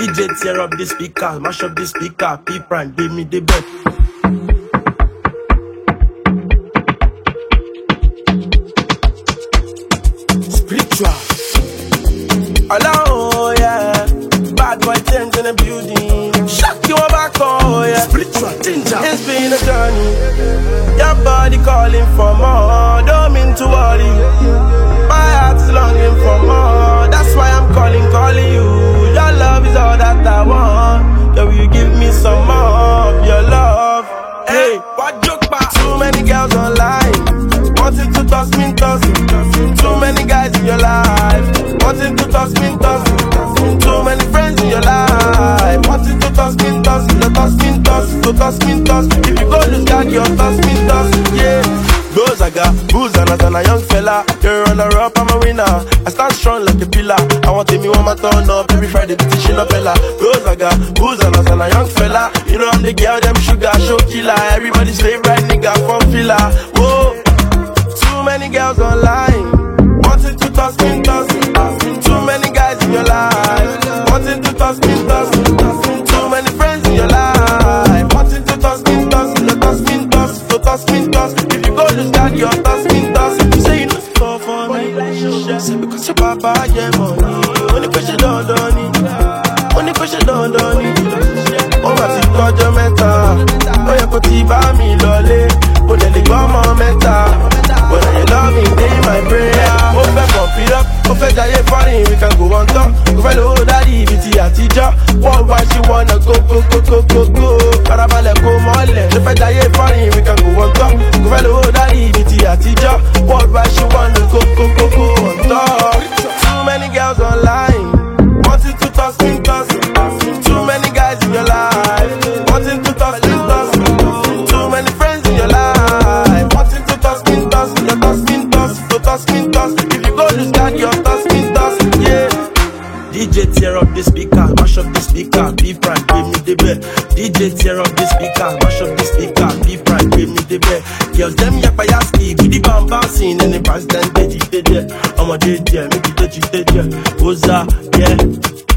DJ tear up the speaker, mash up the speaker, P-Prime, give me the bet. Spiritual. Hello, yeah. Bad boy things in the building. Shock you back, oh yeah. Spiritual danger. It's been a journey. Your body calling for more. Don't mean to worry. My heart's longing for more. That's why I'm calling you. Your love is all that I want. Yeah, will you give me some more of your love? Hey, what joke back? Too many girls online wanting to toss me, toss. Too many guys in your life wanting to toss me, toss. Too many friends in your life wanting to toss me, toss. Toss me, toss, to toss me, toss. If you go lose God, you'll toss me, toss. Yeah. Those I got, booze and as a young fella. You're a runner up, I'm a winner. I stand strong like a pillar. I want to me one my turn up. Every Friday, petition a fella. Those I got, booze and as a young fella. You know I'm the girl, them sugar, show killer. Everybody's favorite nigga from filler. Whoa. Too many girls online wanting to toss me, toss. Too many guys in your life wanting to toss me, toss. Too many friends in your life wanting to toss me, toss. Toss me, toss, to toss me, toss. If you go lose God, you're toss me, toss. You say you know fall for me, say because your papa get money. Only question don't it. Only question don't it. Oh my God, your meta. Oh yeah, put it by me, lolly. Oh then they go my meta. When I love me, they my prayer. Oh, fẹ́ pump it up, oh, fẹ́ jaye foreign, we can go on top. Go fẹ́ lo daddy, biti àtijọ́. One why she wanna go. Farabalẹ̀ kó mọ́lẹ̀. Ṣé fẹ́ jaye foreign, we can go on top. Go fẹ́ lo daddy, biti àtijọ́. One why she wanna go on top. Too many girls online wanting to toss me, toss. Too many guys in your life wanting to toss me, toss. Too many friends in your life wanting to toss me, toss. You toss me, toss, to toss me, toss. If you go lose God, you toss me, toss. Yeah. DJ tear up the speaker, mash up the speaker, P-Prime, give me the bet. DJ tear up the speaker, mash up the speaker, P-Prime, give me the bet. Girls them yapayaski, with the bam bouncing and the president, they I'm a DJ, make it touch it, Oza, yeah.